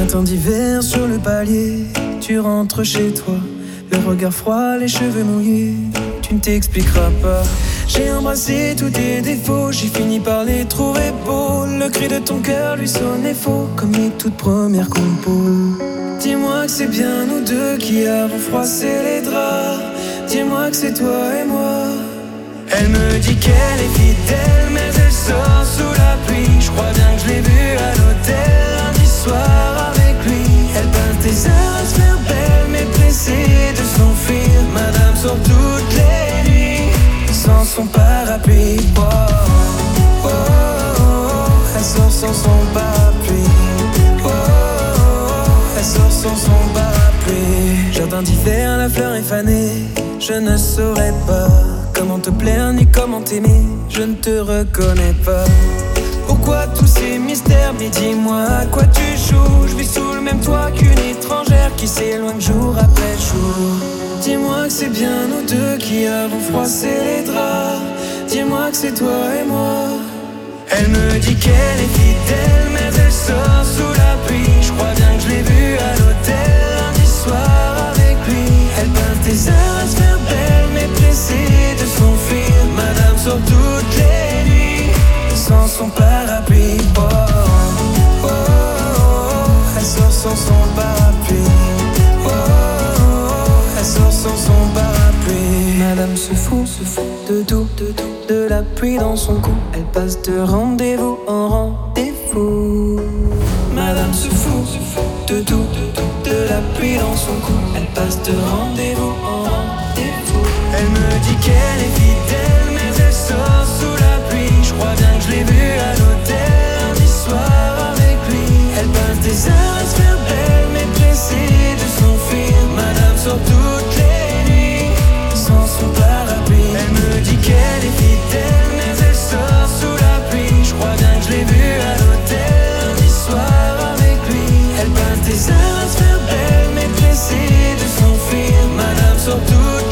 Matin d'hiver sur le palier, tu rentres chez toi, le regard froid, les cheveux mouillés, tu ne t'expliqueras pas. J'ai embrassé tous tes défauts, j'ai fini par les trouver beaux. Le cri de ton cœur lui sonnait faux, comme les toutes premières compos. Dis-moi que c'est bien nous deux qui avons froissé les draps. Dis-moi que c'est toi et moi. Elle me dit qu'elle est fidèle, mais elle sort sous la pluie. Je crois bien que je l'ai vue à l'hôtel lundi soir avec lui. Elle peint tes heures à se faire belle, mais pressée de s'enfuir. Madame sort toutes les nuits sans son parapluie. Oh, oh, oh, oh. Elle sort sans son parapluie. Oh, oh, oh. Elle sort sans son parapluie. Jardin d'hiver, la fleur est fanée. Je ne saurais pas comment te plaire ni comment t'aimer. Je ne te reconnais pas. Pourquoi tous ces mystères? Mais dis-moi à quoi tu joues. Je vis sous le même toit qu'une étrangère qui s'éloigne jour après jour. Dis-moi que c'est bien nous deux qui avons froissé les draps. Dis-moi que c'est toi et moi. Elle me dit qu'elle est fidèle, mais elle sort sous la pluie. Je crois bien que je l'ai vue à l'hôtel lundi soir avec lui. Elle peint tes heures à se faire belle, mais pressée de s'enfuir. Madame sort toutes les nuits sans son parapluie. Oh, oh, oh, oh. Elle sort sans son parapluie. Oh, oh, oh. Elle sort sans son parapluie. Madame se fout de tout, de la pluie dans son cou. Elle passe de rendez-vous en rendez-vous. Madame se fout de tout, de la pluie dans son cou. Elle passe de rendez-vous en rendez-vous. Elle me dit qu'elle est fidèle, mais elle sort sous la pluie. Je crois bien que je l'ai vue à l'hôtel lundi soir avec lui. Elle passe des heures à se faire belle, mais pressée de s'enfuir. Madame sort toutes les nuits sans son parapluie. Elle me dit qu'elle est fidèle, mais elle sort sous la pluie. Je crois bien que je l'ai vue à l'hôtel lundi soir avec lui. Elle peint des heures à se faire belle, mais pressée de s'enfuir. Madame sort toutes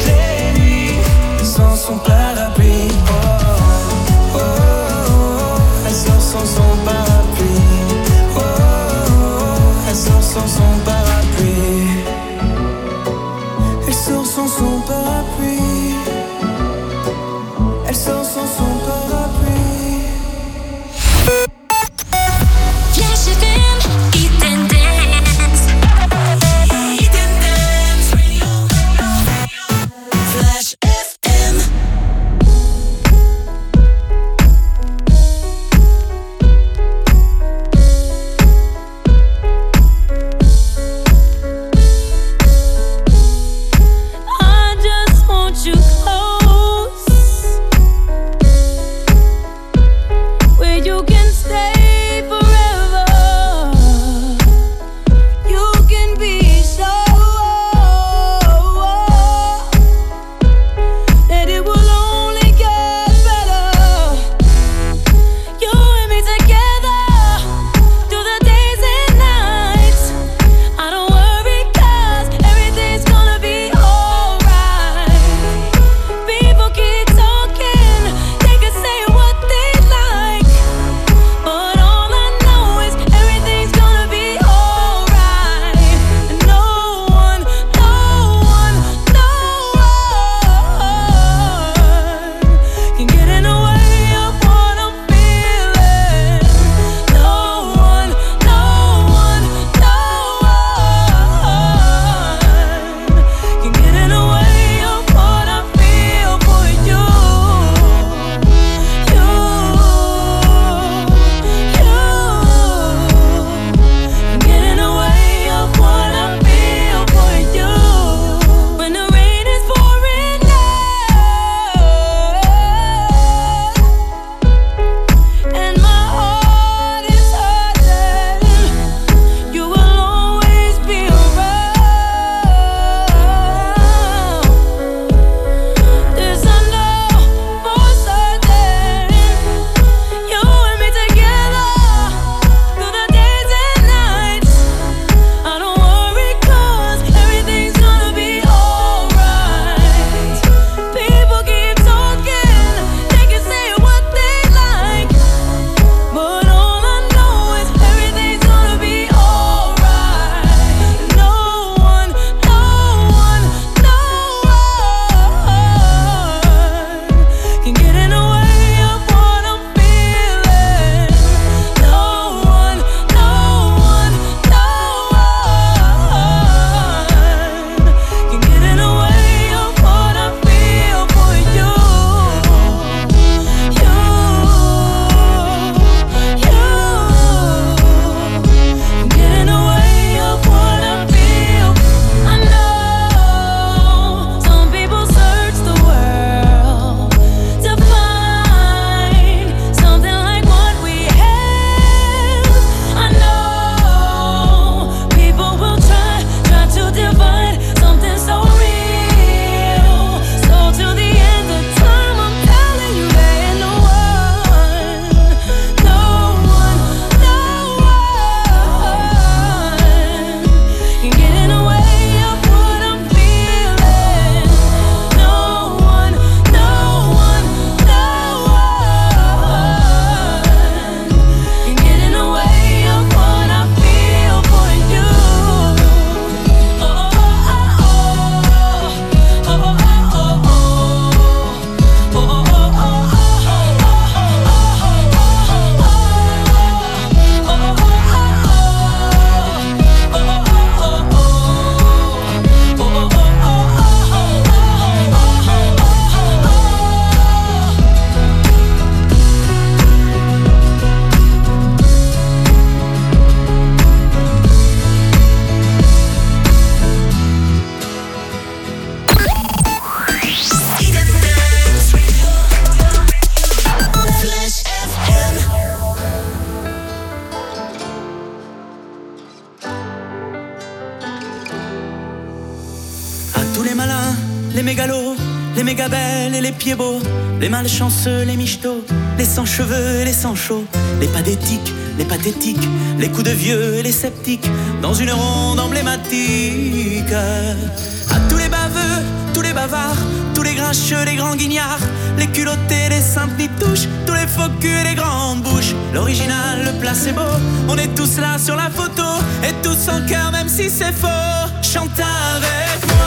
et les pieds beaux, les malchanceux, les michetots, les sans cheveux et les sans chauds, les pathétiques, les pathétiques, les coups de vieux et les sceptiques, dans une ronde emblématique. À tous les baveux, tous les bavards, tous les grincheux, les grands guignards, les culottés, les saintes nitouches, tous les faux culs et les grandes bouches, l'original, le placebo, on est tous là sur la photo, et tous en cœur même si c'est faux. Chante avec moi.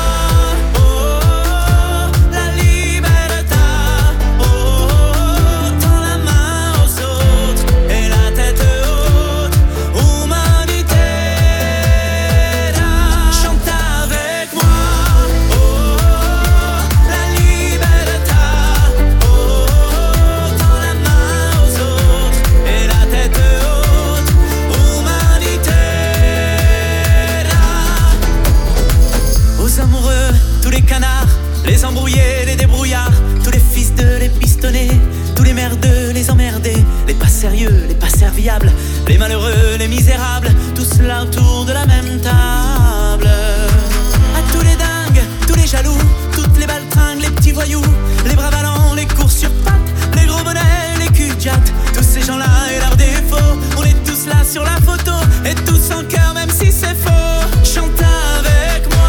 Les embrouillés, les débrouillards, tous les fils de les pistonnés, tous les merdeux, les emmerdés, les pas sérieux, les pas serviables, les malheureux, les misérables, tous là autour de la même table. À tous les dingues, tous les jaloux, toutes les baltringues, les petits voyous, les bras ballants, les courses sur pattes, les gros bonnets, les culs-jattes, tous ces gens-là et leurs défauts, on est tous là sur la photo, et tous en cœur même si c'est faux. Chante avec moi.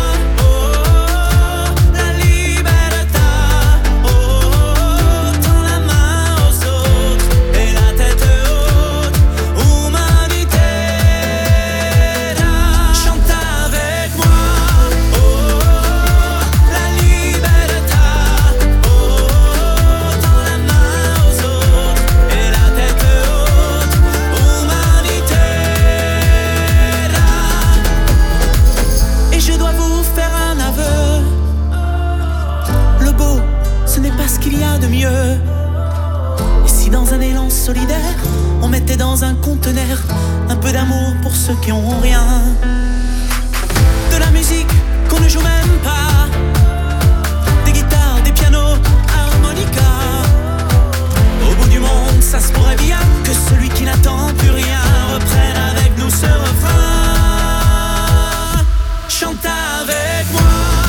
Solidaire, on mettait dans un conteneur un peu d'amour pour ceux qui ont rien, de la musique qu'on ne joue même pas, des guitares, des pianos, harmonica. Au bout du monde, ça se pourrait bien que celui qui n'attend plus rien reprenne avec nous ce refrain. Chante avec moi.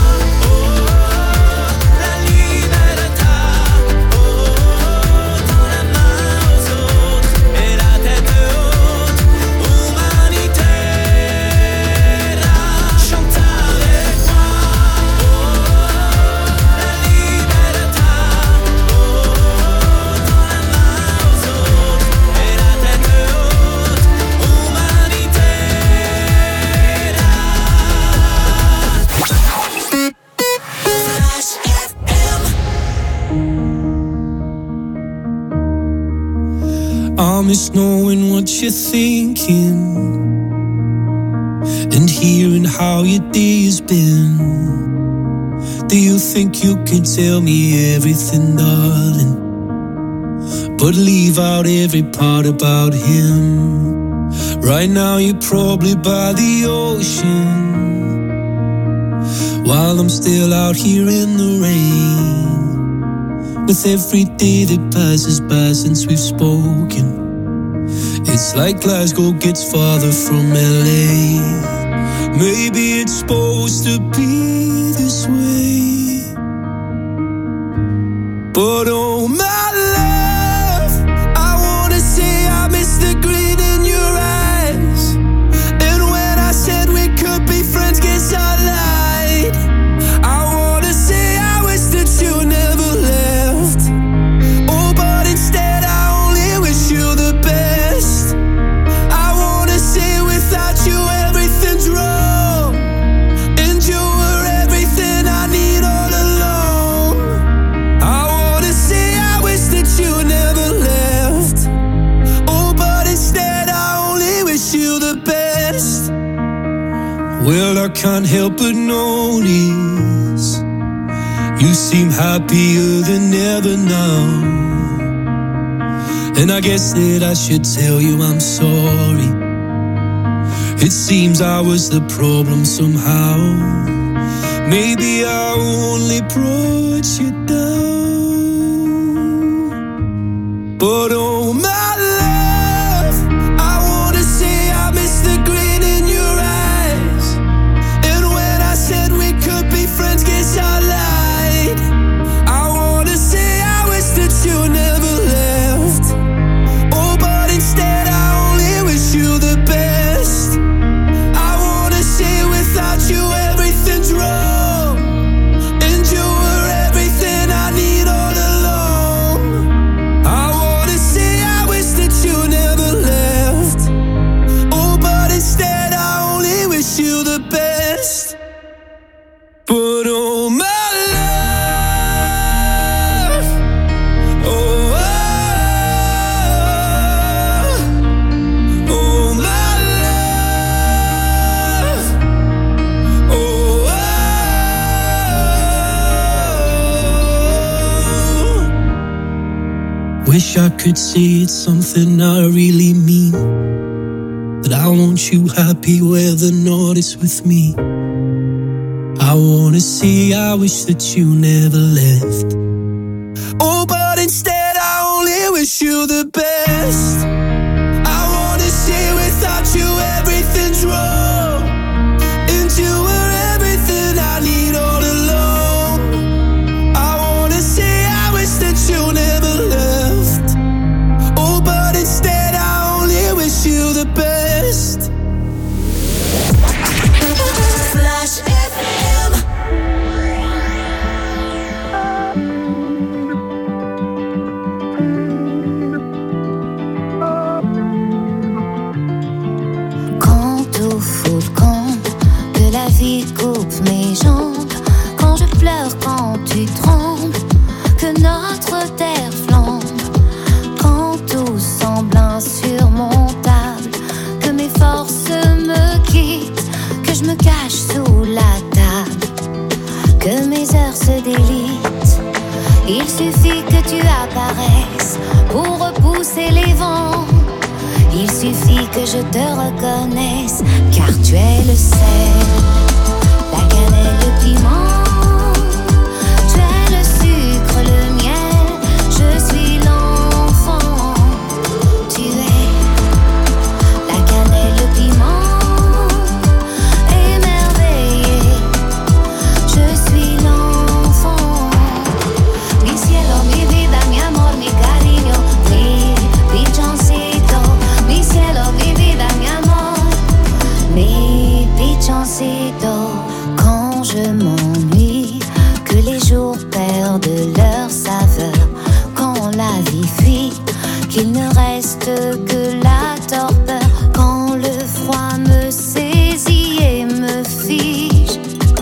I miss knowing what you're thinking and hearing how your day has been. Do you think you can tell me everything, darling, but leave out every part about him? Right now you're probably by the ocean, while I'm still out here in the rain. With every day that passes by since we've spoken, it's like Glasgow gets farther from LA. Maybe it's supposed to be this way, but oh my love, I wanna say I miss the grin in your eyes. And when I said we could be friends, guess I lied. I wanna say I wish that you never left. Oh, but instead I only wish you the best. I wanna say without you everything's wrong, and you were everything I need all along. I wanna say I wish that you never left. Oh, but instead I only wish you the best. Well, I can't help but notice you seem happier than ever now, and I guess that I should tell you I'm sorry. It seems I was the problem somehow. Maybe I only brought you down, but oh my love, I wanna say I miss the grin in your eyes. And when I said we could be friends, guess I lied. I Wish I could say it's something I really mean, that I want you happy where the north is with me. I wanna say I wish that you never left. Oh, but instead I only wish you the best. I wanna say without you everything's wrong, and you were everything I need all along. I wanna say I wish that you never left. Oh, but instead I only wish you the best. Flash FM. Quand tout fout le camp, que la vie coupe mes jambes, quand je pleure, quand tu trembles, que notre terre flambe, quand tout semble insurmontable, que mes forces me quittent, que je me cache sous la table, que mes heures se délitent. Il suffit que tu apparaisses pour repousser les vents. Il suffit que je te reconnaisse, car tu es le sel, la cannelle, le piment. Tu es le sucre, le miel, je suis l'enfant. Tu es la cannelle, le piment, émerveillé, je suis l'enfant. Mi cielo, mi vida, mi amor, mi cariño, mi pichoncito. Mi cielo, mi vida, mi amor, mi pichoncito. Quand je m'ennuie, que les jours perdent leur saveur, quand la vie fuit, qu'il ne reste que la torpeur, quand le froid me saisit et me fige,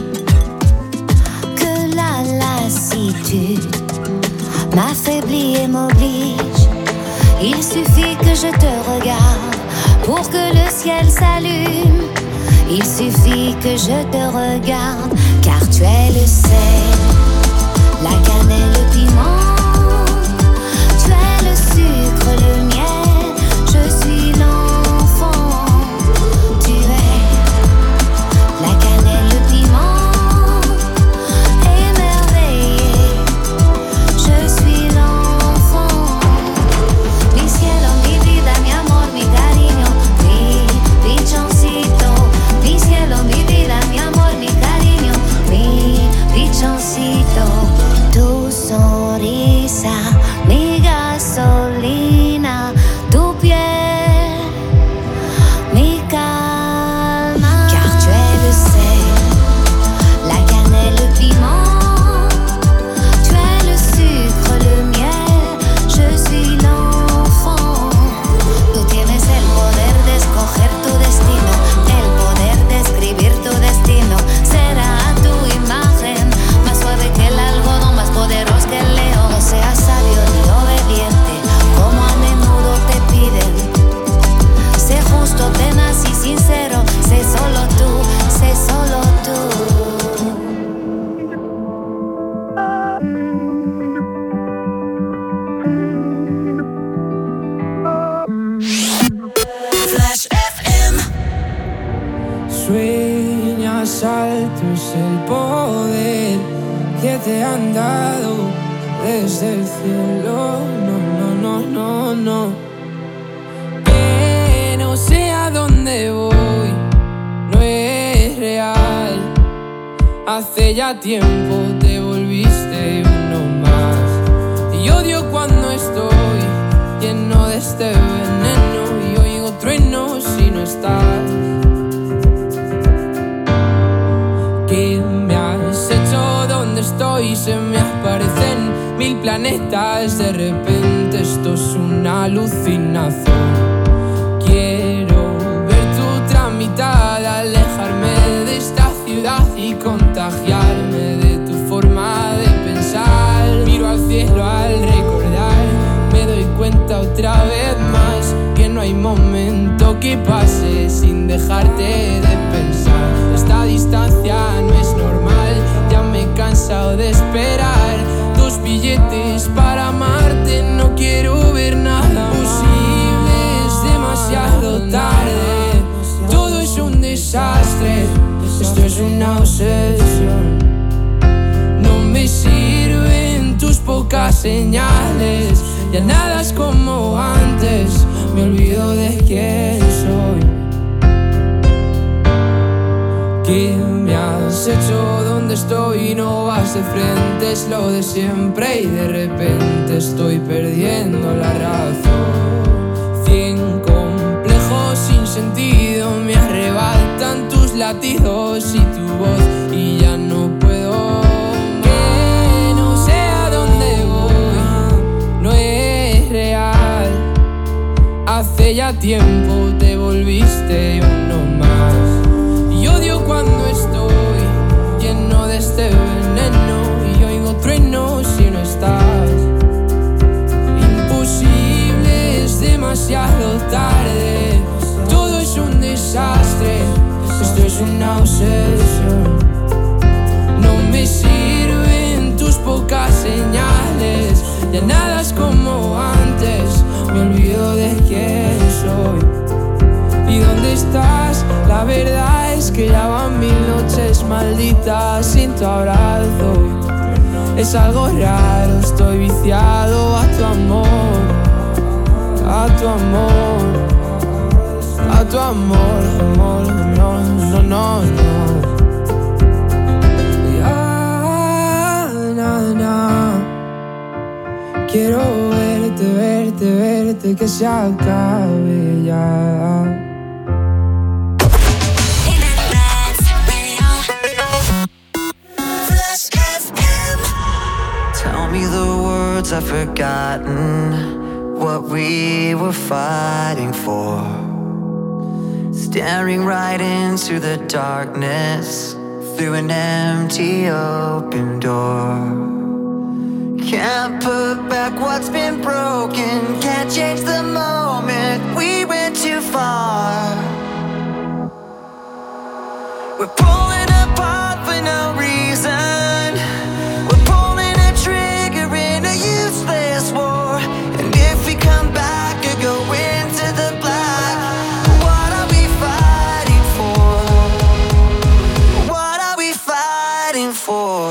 que la lassitude m'affaiblit et m'oblige. Il suffit que je te regarde pour que le ciel s'allume. Il suffit que je te regarde, car tu es le sel, la cannelle, le piment. Tu es le sucre, le miel, je suis l'enfant. Tu es la cannelle, le piment, émerveillé, je suis l'enfant. Mi cielo, mi vida, mi amor, mi cariño, mi pichoncito. Mi cielo, mi vida, mi amor, mi cariño, mi pichoncito. Tu sonrisa, mi gasolina, tu piel, mi calma. Car tu es le sel, la cannelle, le piment. Tu es le sucre, le miel, je suis l'enfant. Tú tienes el poder de escoger tu destino, el poder de escribir tu destino. Será a tu imagen, más suave que el algodón, más poderoso que el león. No seas sabio ni obediente, como a menudo te piden. Sé justo, tenaz y sincero, sé solo tú, sé solo tú. Flash FM. Sueñas alto es el poder que te han dado desde el cielo. No, no, no, no, no. Que no sé a dónde voy, no es real. Hace ya tiempo te volviste uno más. Y odio cuando estoy lleno de este veneno y oigo truenos si no estás. ¿Qué me has hecho? ¿Dónde estoy? Se me aparecen 1000 planetas. De repente esto es una alucinación. Quiero ver tu tramitada, alejarme de esta ciudad y contagiarme de tu forma de pensar. Miro al cielo al recordar, me doy cuenta otra vez más que no hay momento que pase sin dejarte de pensar. Esta distancia no es normal, ya me he cansado de esperar tus billetes para amarte. olvidarte, no quiero ver nada posible, es demasiado tarde. Todo es un desastre, esto es una obsesión. No me sirven tus pocas señales, ya nada es como antes, me olvido de quién soy. ¿Qué me has hecho? ¿Dónde estoy? No vas de frente, es lo de siempre y de repente estoy perdiendo la razón. 100 complejos sin sentido me arrebatan tus latidos y tu voz y ya no puedo. Que no sé a dónde voy, no es real. Hace ya tiempo te volviste uno más. Y odio cuando estoy lleno de este veneno y oigo truenos si no estás. Imposible, es demasiado tarde. Todo es un desastre, esto es una obsesión. No me sirven tus pocas señales, ya nada es como antes, me olvido de quién soy. ¿Y dónde estás? La verdad es que ya van 1000 noches malditas sin tu abrazo. Es algo raro, estoy viciado a tu amor, a tu amor, a tu amor, amor, no, no, no, no. Ya, na, na. Quiero verte, verte, verte, que se acabe ya. Tell me the words I've forgotten, what we were fighting for. Staring right into the darkness, through an empty open door. Can't put back what's been broken, can't change the moment, we went too far. We're pulling apart for no reason, we're pulling a trigger in a useless war. And if we come back or go into the black, what are we fighting for? What are we fighting for?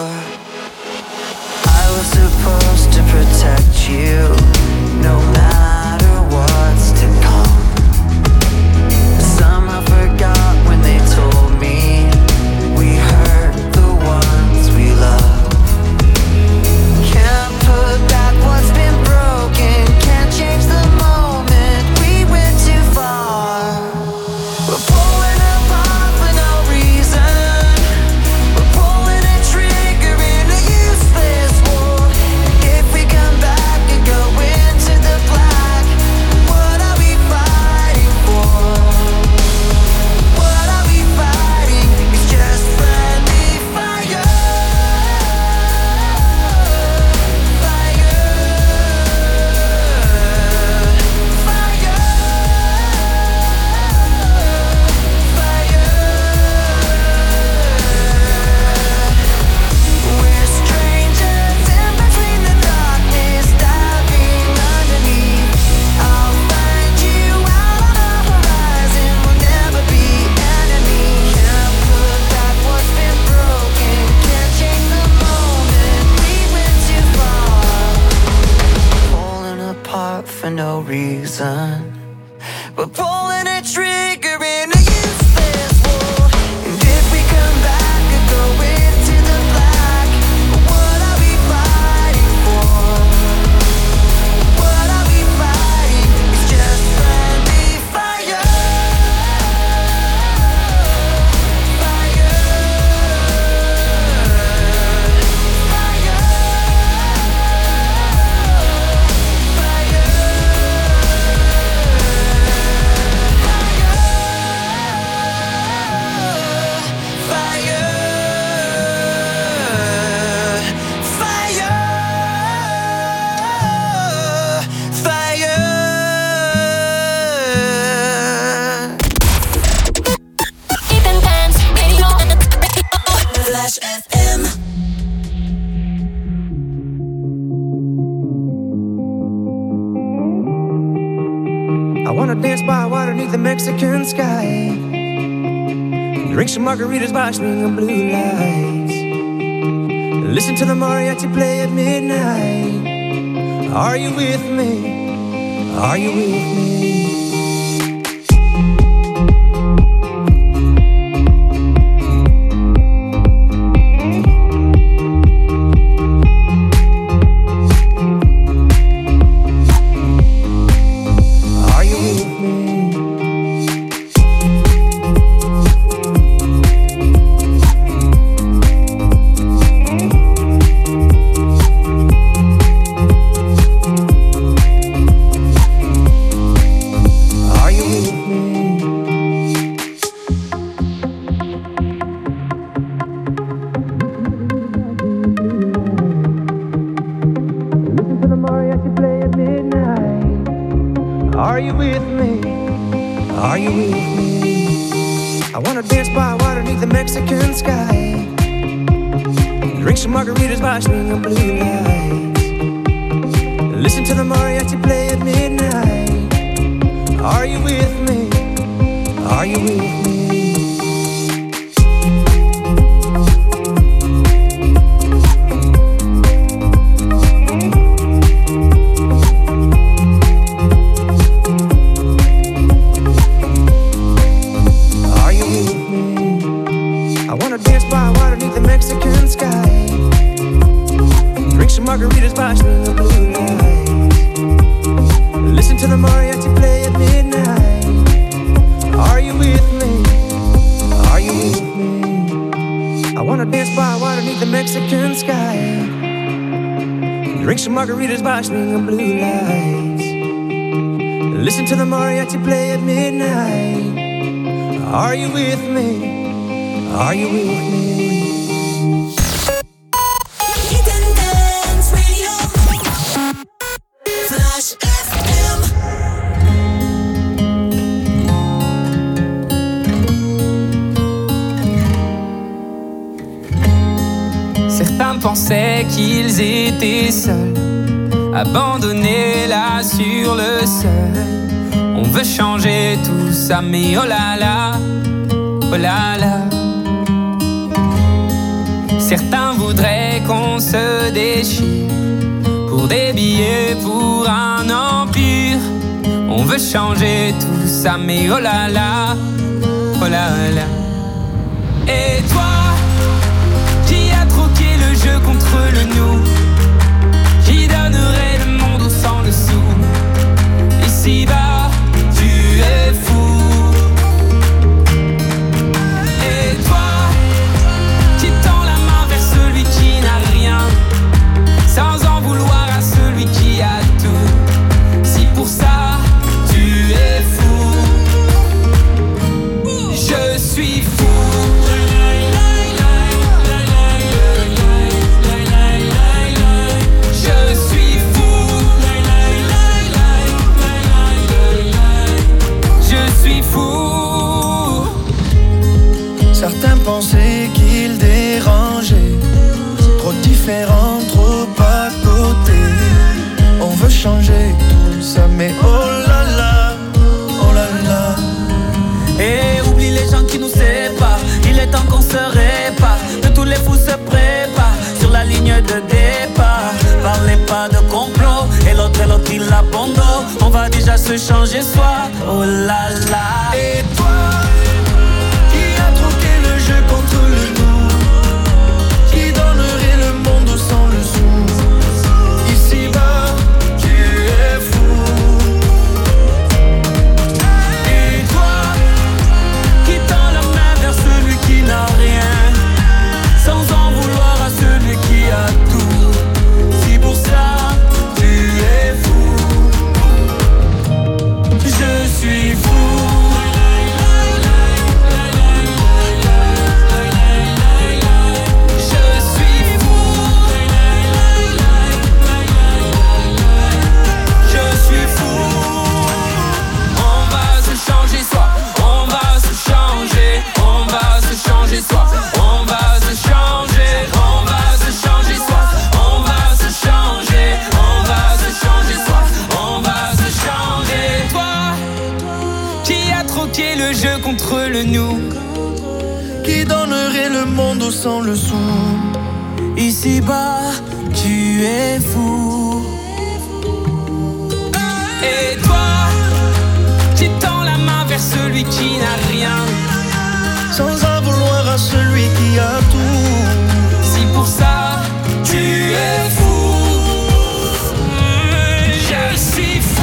I was supposed to protect you, no matter what's to come. Somehow forgot when they told me we hurt the ones we love. Can't put back what's been broken, can't change the moment, we went too far. We're pulling apart for no reason, we're pulling a trigger in a useless war. If we come back and go into the black, what are we fighting for? What are we fighting? It's just friendly fire. Fire. Fire. We're strangers in between the darkness, diving underneath. I'll find you out on the horizon, we'll never be enemies. Can't put back what's been broken, can't change the moment, we went too far. Pulling apart for no reason, we're pulling a trigger in a useless war. And if we come back and go into the black, what are we fighting for? What are we fighting? It's just friendly fire. Fire. Fire. Fire. wanna dance by water beneath the Mexican sky. Drink some margaritas by swinging blue lights. Listen to the mariachi play at midnight. Are you with me? Are you with me? Pensaient qu'ils étaient seuls, abandonnés là sur le seuil. On veut changer tout ça, mais oh là là, oh là là. Certains voudraient qu'on se déchire pour des billets, pour un empire. On veut changer tout ça, mais oh là là, oh là là. Et toi, jeu contre le nous, qui donnerait le monde au sang dessous. Ici-bas, tu es fou. Et toi, qui tends la main vers celui qui n'a rien, sans en vouloir à celui qui a tout. Si pour ça, tu es fou, je suis fou. Certains pensaient qu'ils dérangeaient, trop différents, trop à côté. On veut changer tout ça, mais oh là là, oh là là. Et oublie les gens qui nous séparent, il est temps qu'on se répare. Que tous les fous se préparent sur la ligne de départ. Parlez pas de complot, et l'autre il abandonne. On va déjà se changer soi, oh là là. Et toi, jeu contre le nous, qui donnerait le monde au sang le sou. Ici-bas, tu es fou. Et toi, qui tend la main vers celui qui n'a rien, sans en vouloir à celui qui a tout. Si pour ça, tu es fou, je suis fou. jeu contre le nous. Qui donnerait le monde sans le sou? Ici-bas, tu es fou. Et toi, tu tends la main vers celui qui n'a rien, Sans en vouloir à celui qui a tout. si pour ça tu es fou. Je suis fou.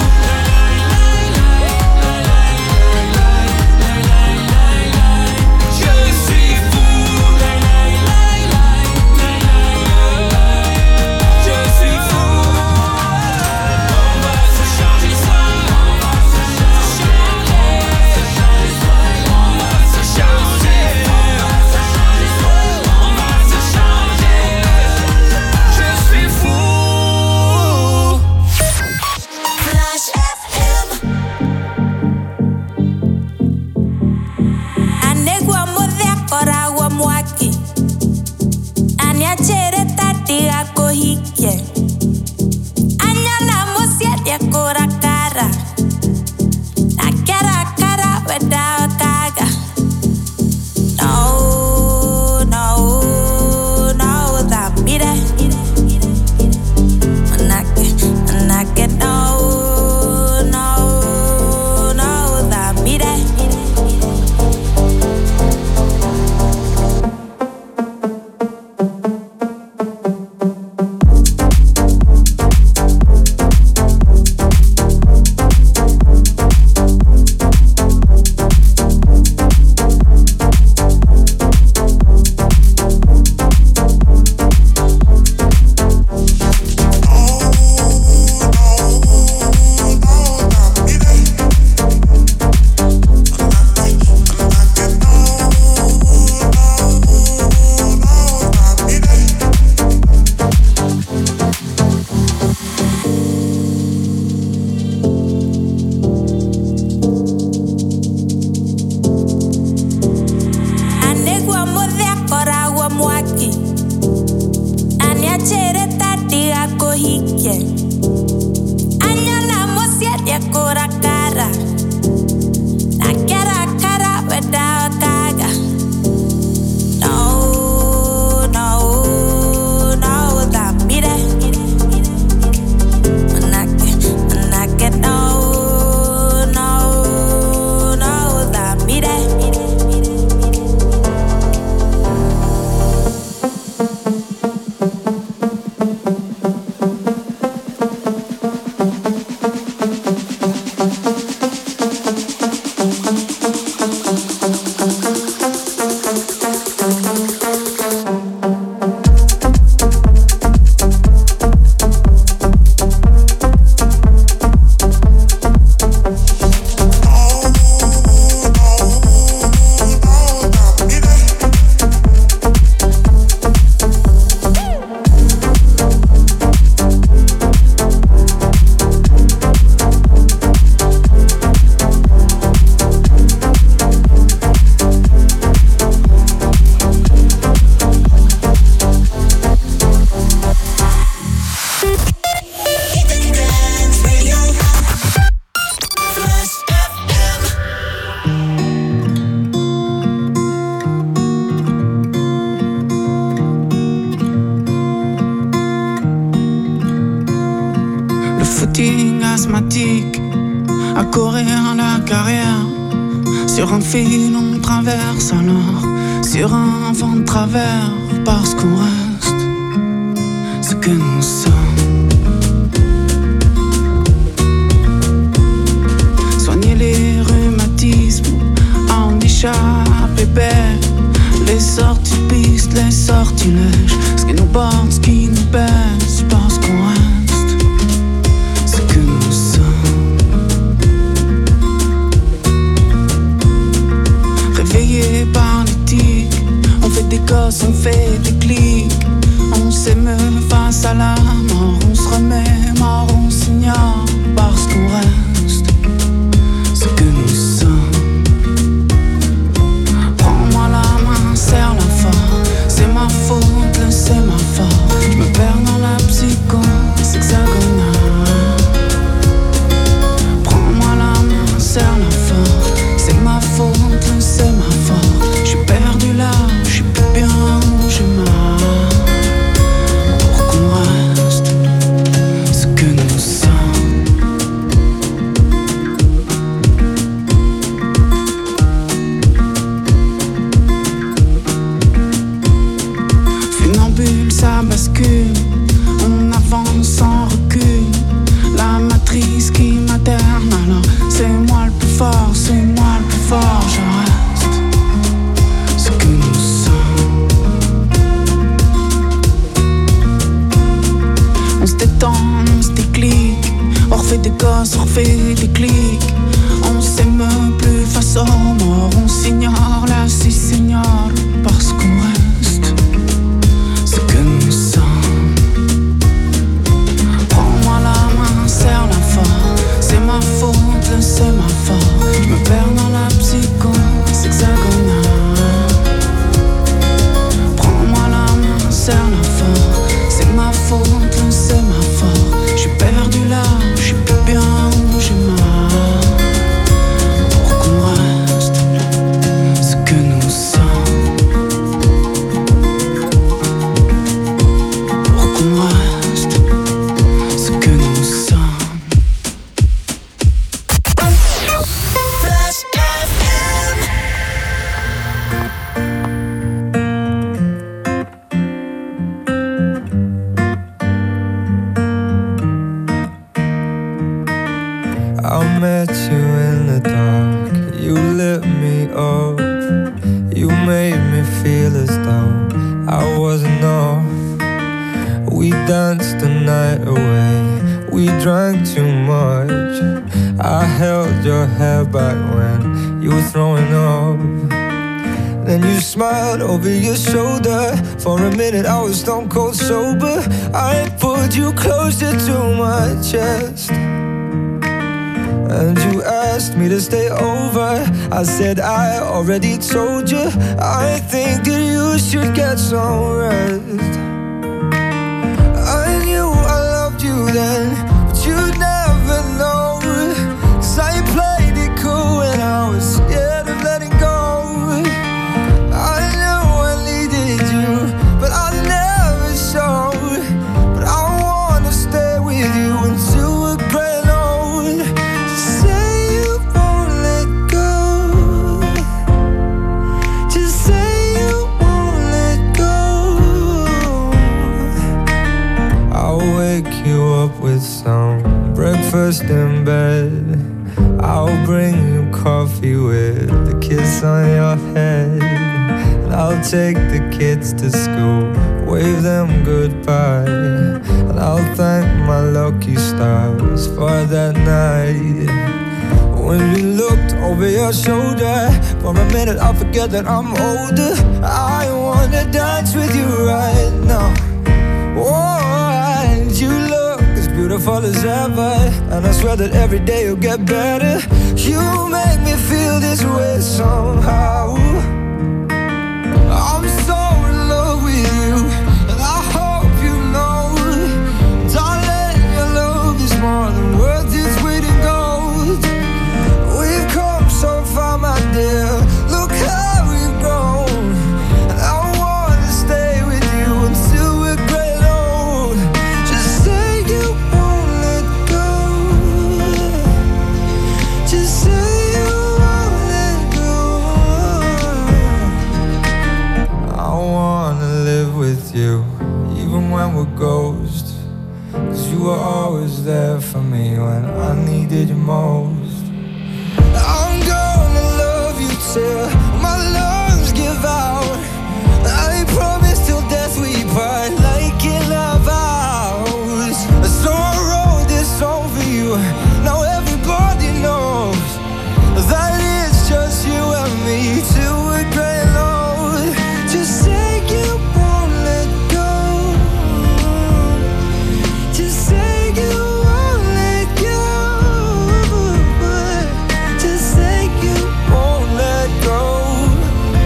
asthmatique à courir la carrière. Sur un fil on traverse alors, sur un vent de travers, parce qu'on reste ce que nous sommes. Soigner les rhumatismes en échappée belle, les sorties de piste, les sortilèges, ce qui nous porte, ce qui nous baisse, parce qu'on reste ce que nous sommes. Réveillés par l'éthique, on fait des gosses, on fait des clics, on s'émeut face à la mort. phrases refait des clics. On s'aime plus face aux morts. On s'ignore là, si s'ignore. Parce qu'on reste ce que nous sommes. Prends-moi la main, serre-la fort. C'est ma faute, c'est ma faute. Je me perds dans la psychose hexagonale. Prends-moi la main, serre-la fort. C'est ma faute, c'est ma faute. Je suis perdu là, je suis plus bien où j'ai mal. Pour qu'on reste ce que nous sommes. Pour qu'on reste ce que nous sommes. Flash FM. I met you in the dark, you lit me up. You made me feel as though I wasn't off. We danced the night away, we drank too much. I held your hair back when you were throwing up. Then you smiled over your shoulder. For a minute I was stone cold sober. I pulled you closer to my chest, and you asked me to stay over. I said I already told you. I think that you should get some rest. I knew I loved you then, but you'd never know. 'Cause I played it cool when I was scared of letting go. I knew I needed you, but I never showed. But I wanna stay with you until we're gray and old. Just say you won't let go. Just say you won't let go. I'll wake you up with some breakfast in bed. I'll bring you coffee with a kiss on your head. And I'll take the kids to school, wave them goodbye. And I'll thank my lucky stars for that night. When you looked over your shoulder, for a minute I forget that I'm older. I wanna dance with you right now. Oh, and you look as beautiful as ever, and I swear that every day you'll get better. You make me feel this way somehow. I'm so in love with you, and I hope you know, darling, your love is more than worth its weight in gold. We've come so far, my dear, look how we've grown. And I wanna stay with you until we're gray and old. Just say you won't let go. Just say you won't let go. I wanna live with you, even when we're ghosts. 'Cause you were always there for me when I needed you most. I'm gonna love you till my lungs give out. I promise till death we part, like in our vows. So I wrote this song for you. Now everybody knows that it's just you and me till we're gray and old. Just say you won't let go. Just say you won't let go. Just say you won't let go.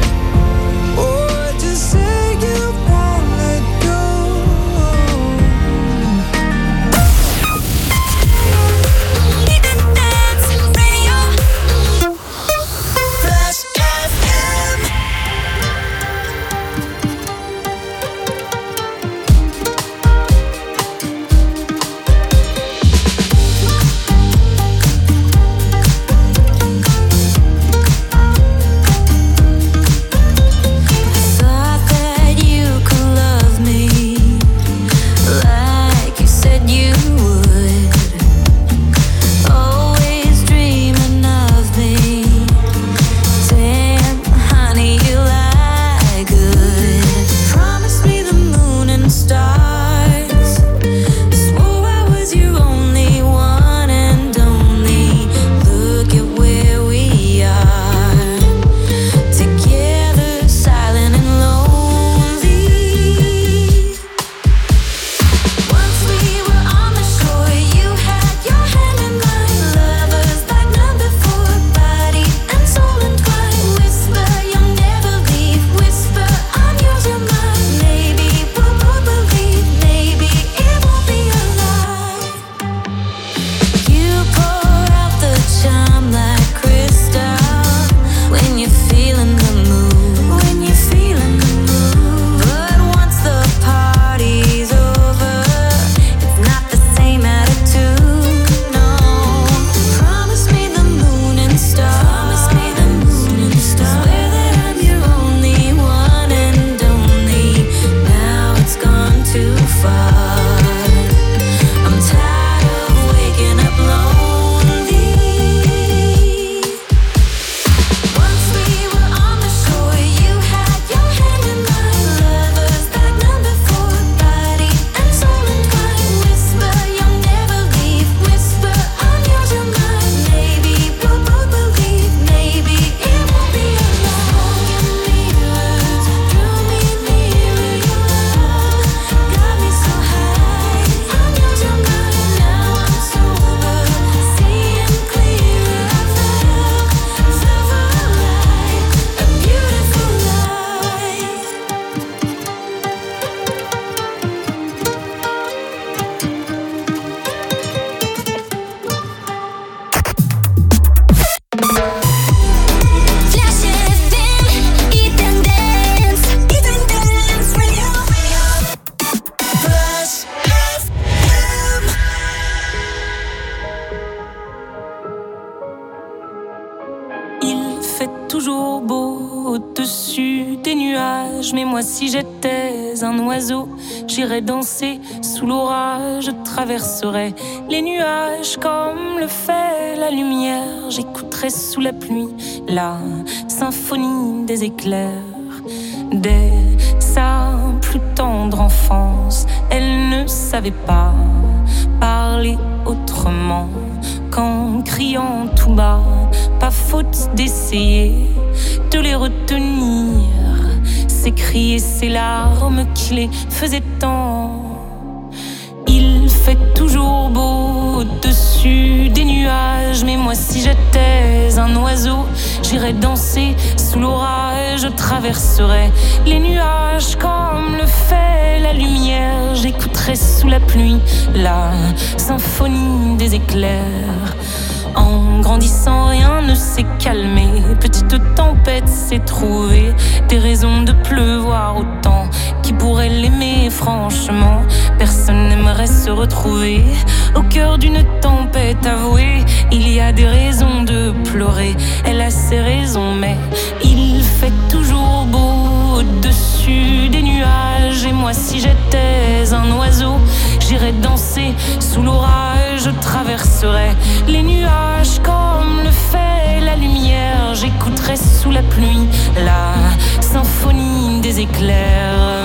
toujours beau au-dessus des nuages. Mais moi si j'étais un oiseau, j'irais danser sous l'orage. Je traverserais les nuages comme le fait la lumière. J'écouterais sous la pluie la symphonie des éclairs. Dès sa plus tendre enfance, elle ne savait pas parler autrement qu'en criant tout bas. Pas faute d'essayer de les retenir, ces cris et ces larmes qui les faisaient tant. Il fait toujours beau au-dessus des nuages. Mais moi si j'étais un oiseau, j'irais danser sous l'orage. Je traverserais les nuages comme le fait la lumière. J'écouterais sous la pluie la symphonie des éclairs. En grandissant, rien ne s'est calmé. Petite tempête s'est trouvée des raisons de pleuvoir autant. Qui pourrait l'aimer franchement? Personne n'aimerait se retrouver au cœur d'une tempête avouée. Il y a des raisons de pleurer, elle a ses raisons, mais il fait toujours beau au-dessus des nuages. Et moi si j'étais un oiseau, j'irais danser sous l'orage. Je traverserais les nuages comme le fait la lumière. J'écouterais sous la pluie la symphonie des éclairs.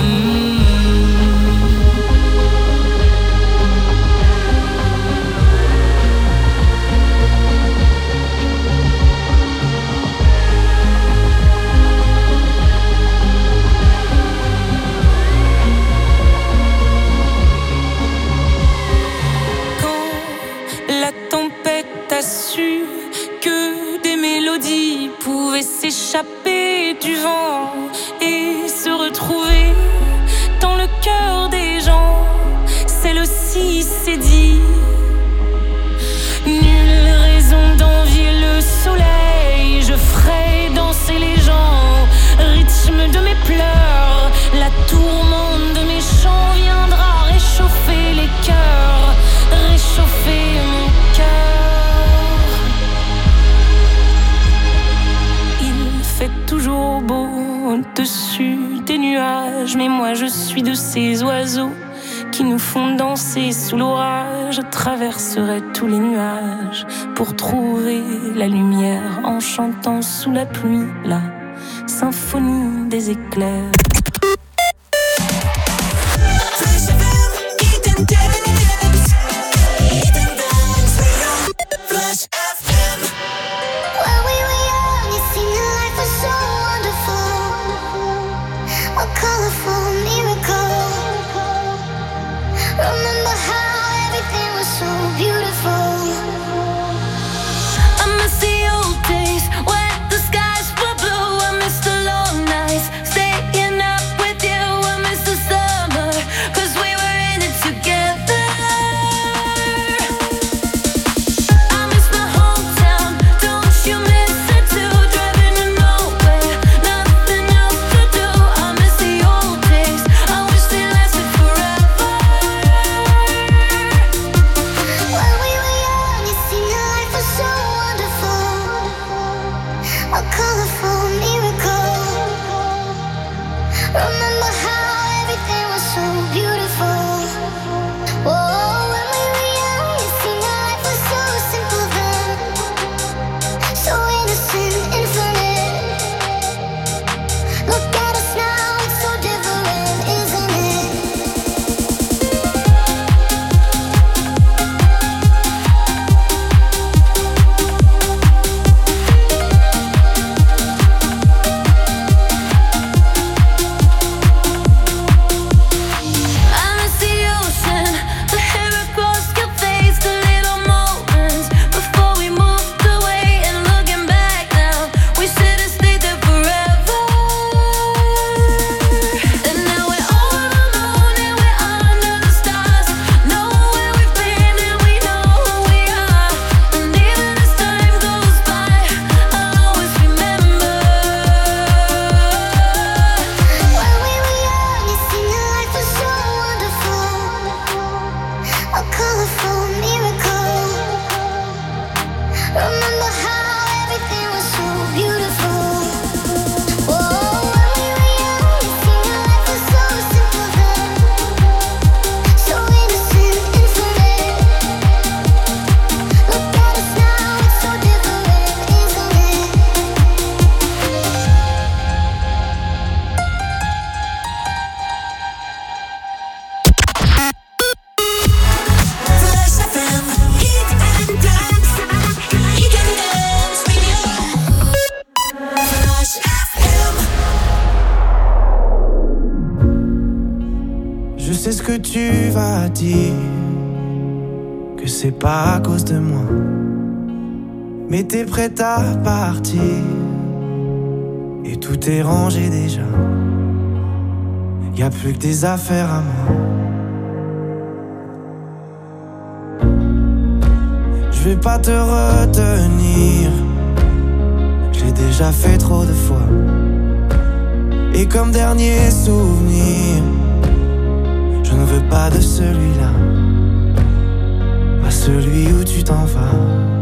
S'échapper du vent et se retrouver dans le cœur des gens. C'est le si c'est dit. Nulle raison d'envier le soleil. Je ferai danser les gens au rythme de mes pleurs. La tourmente de mes chants viendra réchauffer les cœurs, réchauffer mon cœur. Toujours beau au-dessus des nuages. Mais moi je suis de ces oiseaux qui nous font danser sous l'orage. Je traverserai tous les nuages pour trouver la lumière en chantant sous la pluie la symphonie des éclairs. Staying up dire que c'est pas à cause de moi. Mais t'es prête à partir et tout est rangé déjà. Y'a plus que des affaires à moi. Je vais pas te retenir, j'ai déjà fait trop de fois. Et comme dernier souvenir, je ne veux pas de celui-là, pas celui où tu t'en vas.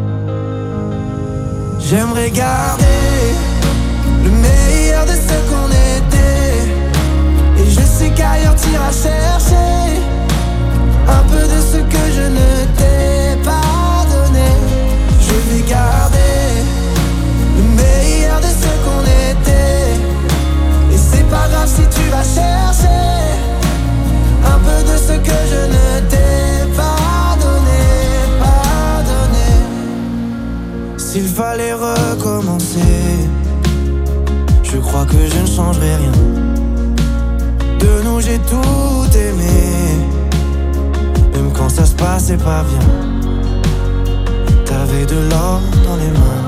J'aimerais garder le meilleur de ce qu'on était. Et je sais qu'ailleurs t'iras chercher un peu de ce que je ne t'ai pas donné. Je vais garder le meilleur de ce qu'on était. Et c'est pas grave si tu vas chercher un peu de ce que je ne t'ai pas donné, pas donné. S'il fallait recommencer, je crois que je ne changerai rien. De nous j'ai tout aimé, même quand ça se passait pas bien. T'avais de l'or dans les mains.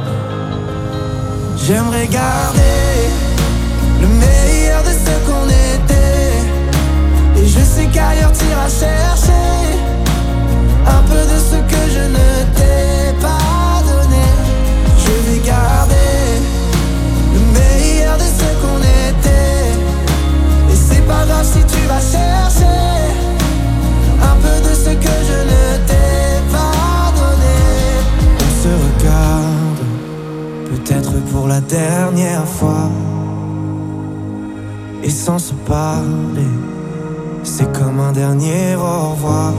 J'aimerais garder le meilleur de ce qu'on était. Et je sais qu'ailleurs t'iras chercher un peu de ce que je ne t'ai pas donné. Je vais garder le meilleur de ce qu'on était. Et c'est pas grave si tu vas chercher un peu de ce que je ne t'ai pas donné. On se regarde, peut-être pour la dernière fois. Et sans se parler, c'est comme un dernier au revoir.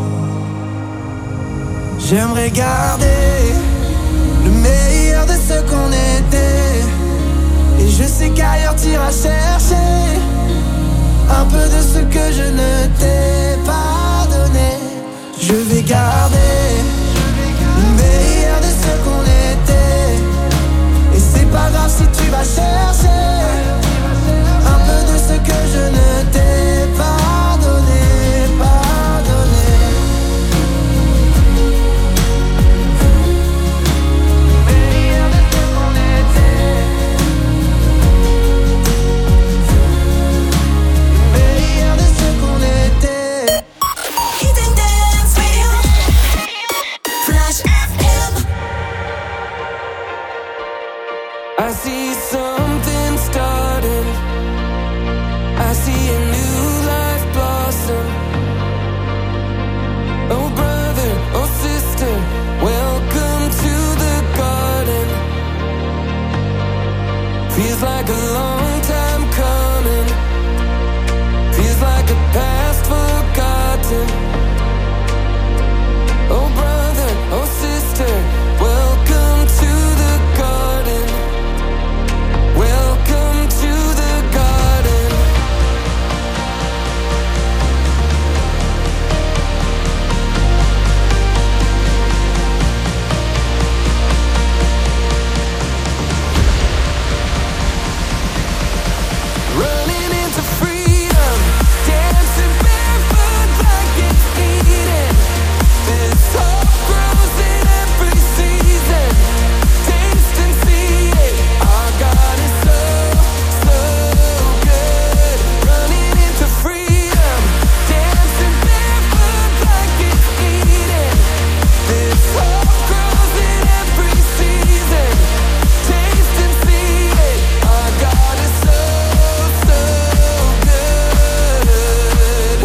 J'aimerais garder le meilleur de ce qu'on était. Et je sais qu'ailleurs t'iras chercher un peu de ce que je ne t'ai pas donné. Je vais garder le meilleur de ce qu'on était. Et c'est pas grave si tu vas chercher un peu de ce que je ne t'ai pas donné, pas donné. Le meilleur de ce qu'on était. Le meilleur de ce qu'on était. Hit and Dance Radio. Flash FM. I see something starting. I see a new life blossom. Oh brother, oh sister, welcome to the garden. Feels like a long time coming. Feels like a past forgotten. Oh brother, oh sister, welcome to the garden. Welcome to the garden. Running into freedom, dancing barefoot like it's Eden. This hope grows in every season. Taste and see it, our God is so, so good. Running into freedom, dancing barefoot like it's Eden. This hope grows in every season. Taste and see it, our God is so, so good.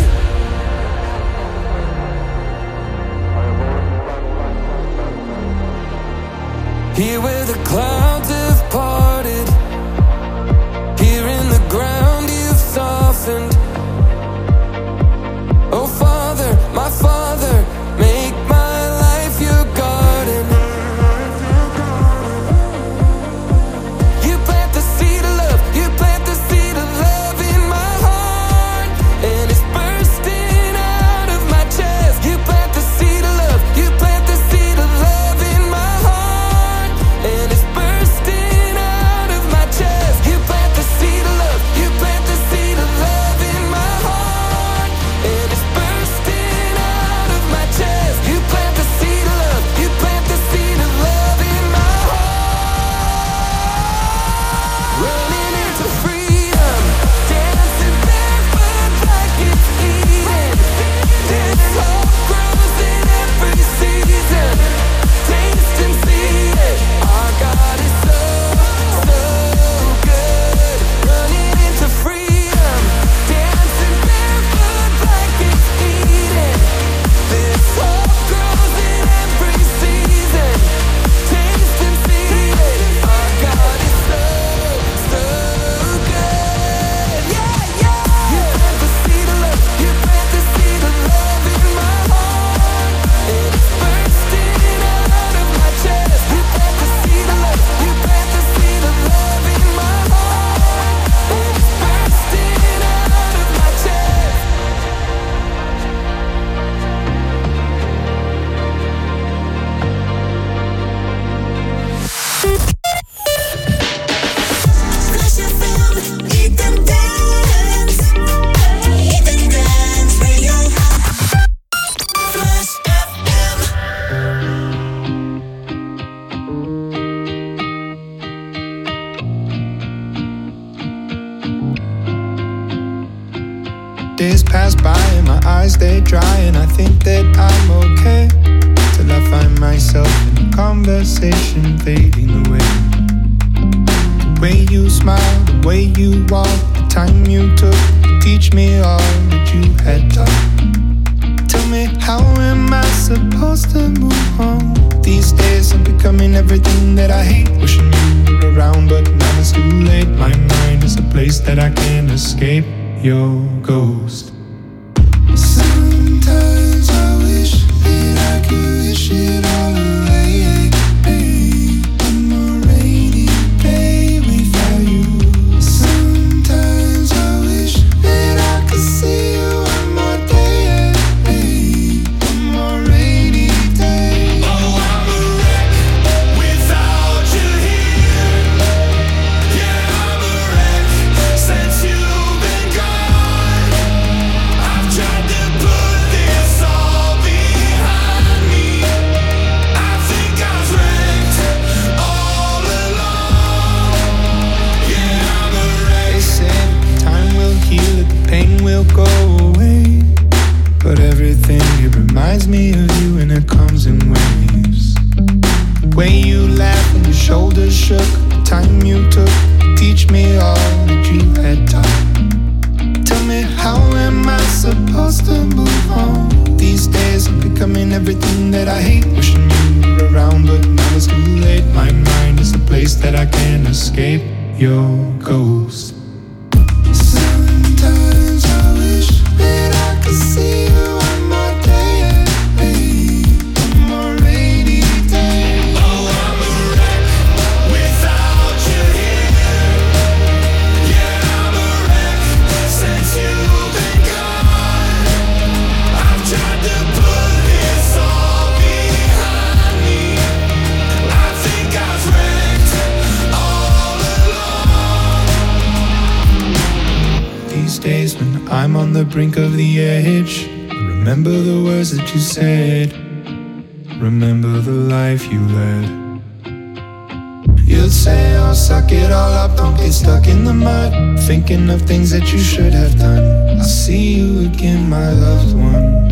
Here where the clouds have parted, here in the ground you've softened. Oh Father, my Father, make my life your garden. You plant the seed of love, you plant the seed of love in my heart, and it's bursting out of my chest. You plant the seed of love, you plant the seed of love in my heart, and it's bursting conversation fading away. The way you smile, the way you walk, the time you took to teach me all that you had taught. Tell me, how am I supposed to move on? These days I'm becoming everything that I hate. Wishing you were around, but now it's too late. My mind is a place that I can't escape your ghost. Sometimes I wish that I could wish it all away. One more rainy day without you. Sometimes I wish that I could see you one more day. One more rainy day. Oh, I'm a wreck without you here. Yeah, I'm a wreck since you've been gone. I've tried to put this all behind me. I think I was wrecked all along. Yeah, I'm a wreck. They said time will heal it, the pain will go away. But everything, it reminds me of you, and it comes in waves. The way you laughed and your shoulders shook, the time you took to teach me all that you had taught. Tell me, how am I supposed to move on? These days I'm becoming everything that I hate. Wishing you were around, but now it's too late. My mind is a place that I can't escape your ghost. Sometimes I wish that I could see you one more day. One more rainy day. Oh, I'm a wreck without you here. Yeah, I'm a wreck since you've been gone. I've tried to put this all behind me. I think I was wrecked all along. These days when I'm on the brink of the edge, I remember the words that you said. Remember the life you led. You'd say, oh, suck it all up, don't get stuck in the mud, thinking of things that you should have done. I'll see you again, my loved one.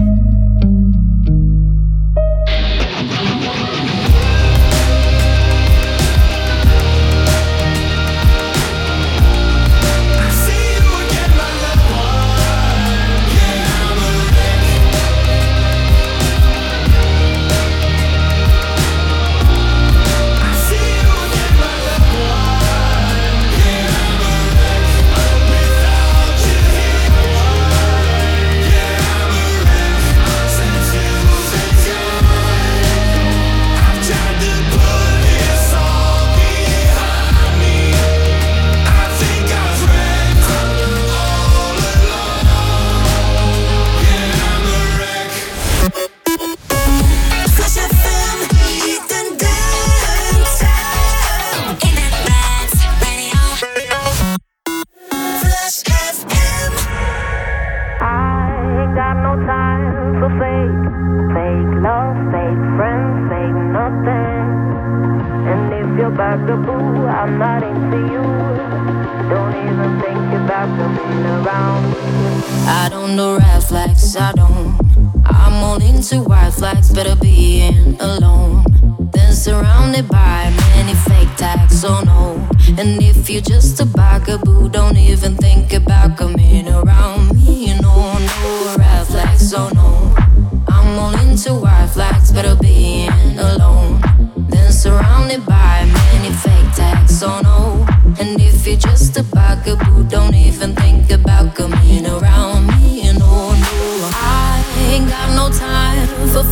I don't know red flags, I don't. I'm all into white flags, better being alone than surrounded by many fake tags, oh no. And if you're just a bugaboo, don't even think about coming around me, no, no red flags, oh no. I'm all into white flags, better being alone than surrounded by many fake tags, oh no. And if you're just a bugaboo, don't even think about coming around me, no, no. I ain't got no time for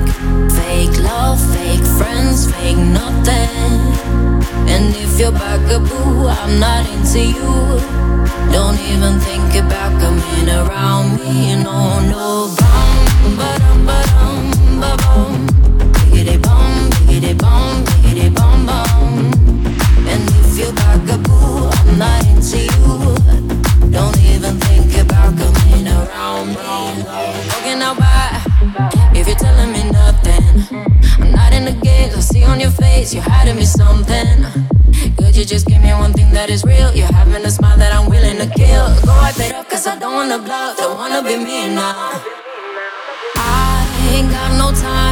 fake love, fake friends, fake nothing. And if you're bugaboo, I'm not into you. Don't even think about coming around me, no, no. Bum, ba-dum, ba-dum, ba-bum. Biggity bum, biggity bum, biggity bum, bum. And if you're bugaboo, I'm not into you. Don't even think about coming around me. Walking out by, if you're telling me nothing. I'm not in the games, I see on your face you're hiding me something. Could you just give me one thing that is real? You're having a smile that I'm willing to kill. Go wipe it up, cause I don't wanna bluff, don't wanna be me now. I ain't got no time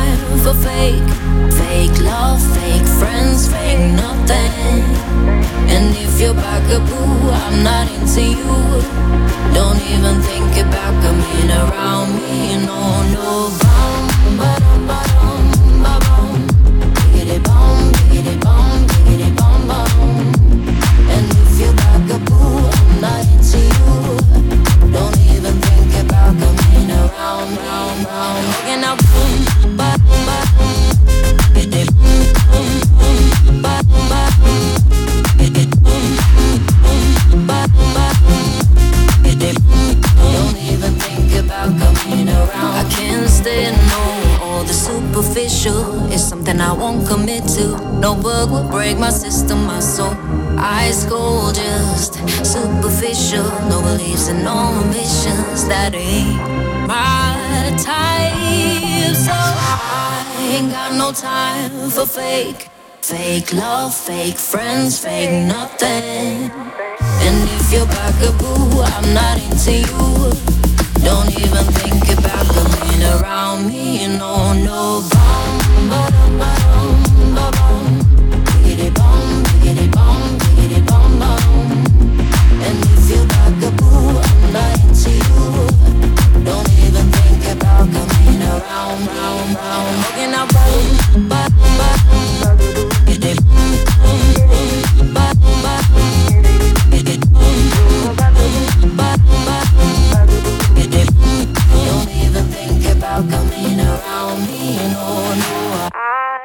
for fake love, fake friends, fake nothing. And if you're bugaboo, I'm not into you. Don't even think about coming around me. No, no. Bum, ba-dum, ba-dum, ba-bum. Biggity bum, biggity bum, biggity bum, bum. And if you're bugaboo, I'm not into you. Don't even think about coming around, round, round. Looking out, boom, ba, ba, biggity boom, boom, boom, ba, ba, biggity boom, boom, ba, ba, biggity boom. Don't even think about coming around. I can't stand all the superficial. It's something I won't commit to. No bug will break my system, my soul. Ice cold, just superficial. No beliefs and no ambitions. That ain't my type. So I ain't got no time for fake love, fake friends, fake nothing. And if you're bugaboo, I'm not into you. Don't even think about coming around me. No, no, bum.